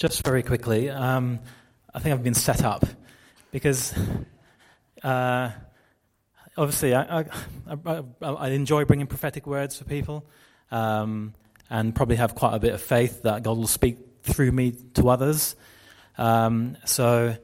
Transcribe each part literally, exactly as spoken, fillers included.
just very quickly, um, I think I've been set up because uh, obviously I, I, I, I enjoy bringing prophetic words for people um, and probably have quite a bit of faith that God will speak through me to others. Um, so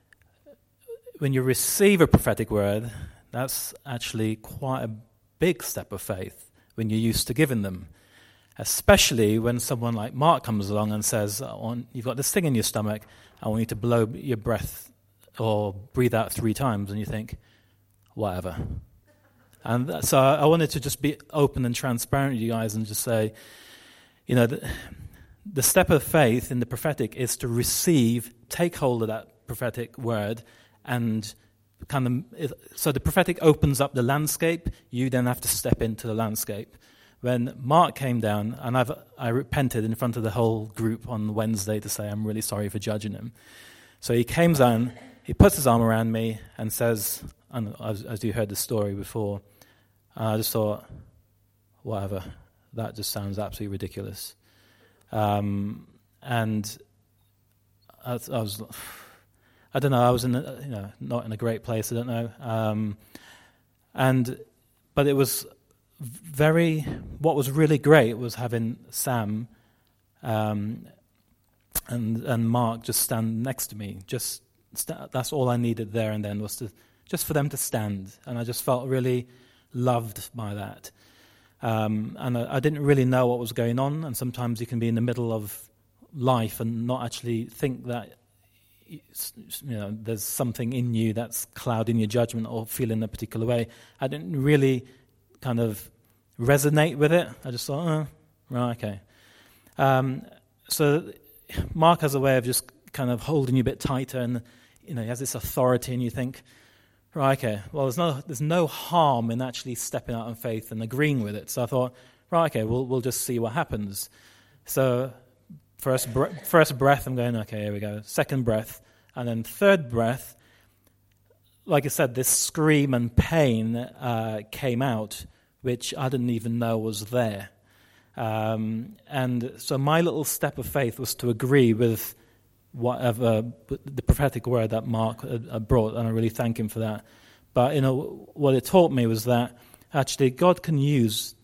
when you receive a prophetic word, that's actually quite a big step of faith when you're used to giving them. Especially when someone like Mark comes along and says, I want, you've got this thing in your stomach, I want you to blow your breath or breathe out three times, and you think, whatever. And that, so I wanted to just be open and transparent with you guys and just say, you know, the, the step of faith in the prophetic is to receive, take hold of that prophetic word, and kind of, so the prophetic opens up the landscape, you then have to step into the landscape. When Mark came down, and I've, I repented in front of the whole group on Wednesday to say I'm really sorry for judging him. So he came down, he puts his arm around me and says, and as, as you heard the story before, I just thought, whatever, that just sounds absolutely ridiculous. Um, and I, I was, I don't know, I was in, a, you know, not in a great place, I don't know. Um, and but it was very, what was really great was having Sam um, and and Mark just stand next to me. Just st- that's all I needed there and then, was to just for them to stand, and I just felt really loved by that. Um, and I, I didn't really know what was going on. And sometimes you can be in the middle of life and not actually think that, you know, there's something in you that's clouding your judgment or feeling a particular way. I didn't really kind of resonate with it. I just thought, oh, right, okay. Um, so Mark has a way of just kind of holding you a bit tighter, and you know, he has this authority, and you think, right, okay, well, there's no there's no harm in actually stepping out in faith and agreeing with it. So I thought, right, okay, we'll we'll just see what happens. So first bre- first breath, I'm going, okay, here we go. Second breath, and then third breath. Like I said, this scream and pain uh, came out, which I didn't even know was there. Um, and so my little step of faith was to agree with whatever the prophetic word that Mark had brought, and I really thank him for that. But, you know, what it taught me was that actually God can use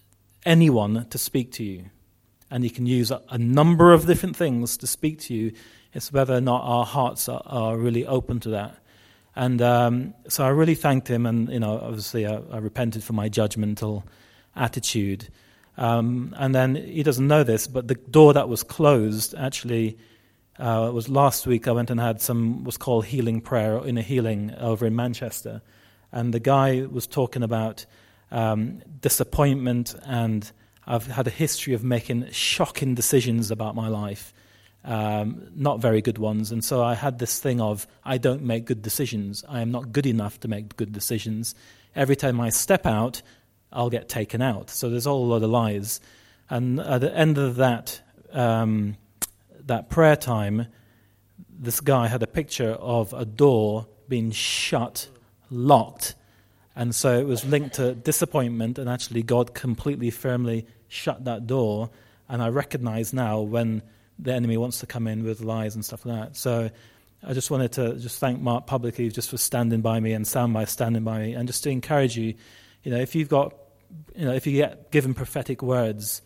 anyone to speak to you, and he can use a, a number of different things to speak to you. It's whether or not our hearts are, are really open to that. And um, so I really thanked him, and you know, obviously I, I repented for my judgmental attitude. Um, and then he doesn't know this, but the door that was closed actually uh, was last week. I went and had some what's called healing prayer, inner healing, over in Manchester, and the guy was talking about um, disappointment, and I've had a history of making shocking decisions about my life. Um, not very good ones, and so I had this thing of, I don't make good decisions. I am not good enough to make good decisions. Every time I step out, I'll get taken out. So there's all a lot of lies. And at the end of that um, that prayer time, this guy had a picture of a door being shut, locked, and so it was linked to disappointment, and actually God completely firmly shut that door. And I recognize now when the enemy wants to come in with lies and stuff like that. So I just wanted to just thank Mark publicly just for standing by me, and Sam by standing by me, and just to encourage you, you know, if you've got, you know, if you get given prophetic words,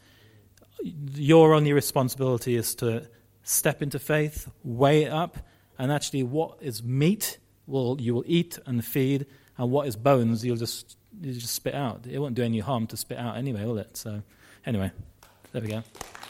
your only responsibility is to step into faith, weigh it up, and actually what is meat will you will eat and feed, and what is bones you'll just you just spit out. It won't do any harm to spit out anyway, will it? So anyway, there we go.